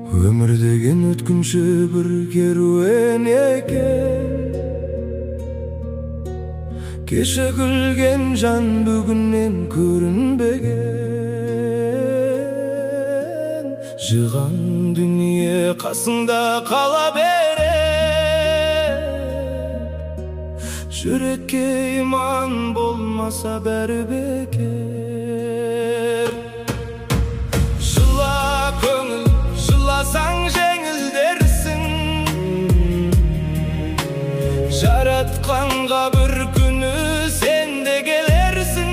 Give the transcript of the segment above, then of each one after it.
Өмір деген өткінші бір керуен екен. Кеше күлген жан бүгіннен көрінбеген. Жиған дүние қасыңда қала берер. Жүрекке иман болмаса бәрі бекер. Жыла көңіл, жыласаң жеңілдерсің. Жаратқанға бір күні сен де келерсің.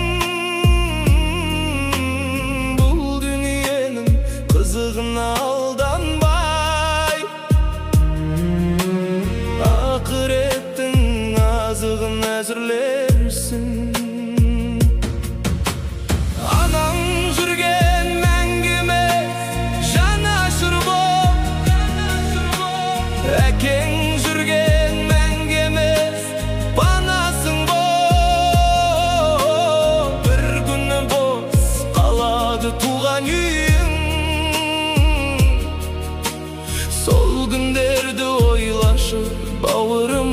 Бұл дүниенің қызығына алданбай, ақыреттің азығын әзірлерсің. Анаң жүрген мәңгіме жанашыр бол, әкең жүрген мәңгіме панасың бол. Бір күні бос қалады туған үйің. Сол күндерді ойлашы бауырым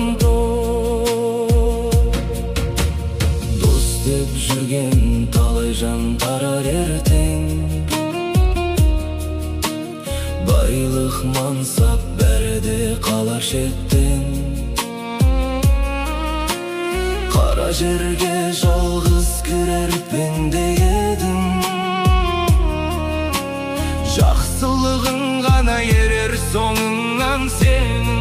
дос. Дос деп жүрген талай жан тарар ертең. Байлық мансап бәрі де қалар шеттен. Қара жерге жалғыз кірер пенде едім. Жақсылығың ғана ерер соңыңнан сенің.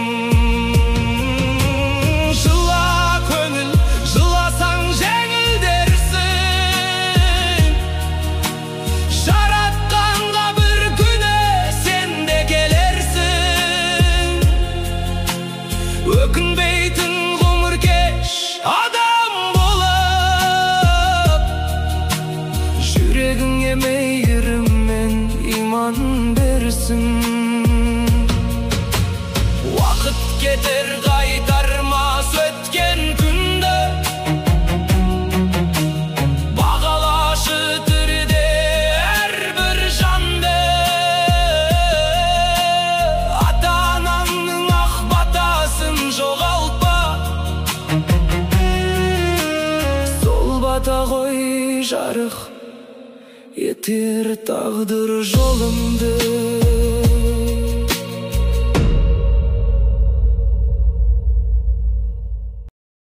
Жыла көңіл, жыласаң жеңілдерсің. Жаратқанға бір күні сен де келерсің. Өкінбейтін ғұмыр кеш адам болып. Жүрегіңе мейірім мен иман берсін. Уақыт кетер қайтармас өткен күнді. Бағалашы тіріде әрбір жанды. Ата-анаңның ақ батасын жоғалтпа. Сол бата ғой жарық етер тағдыр жолымды.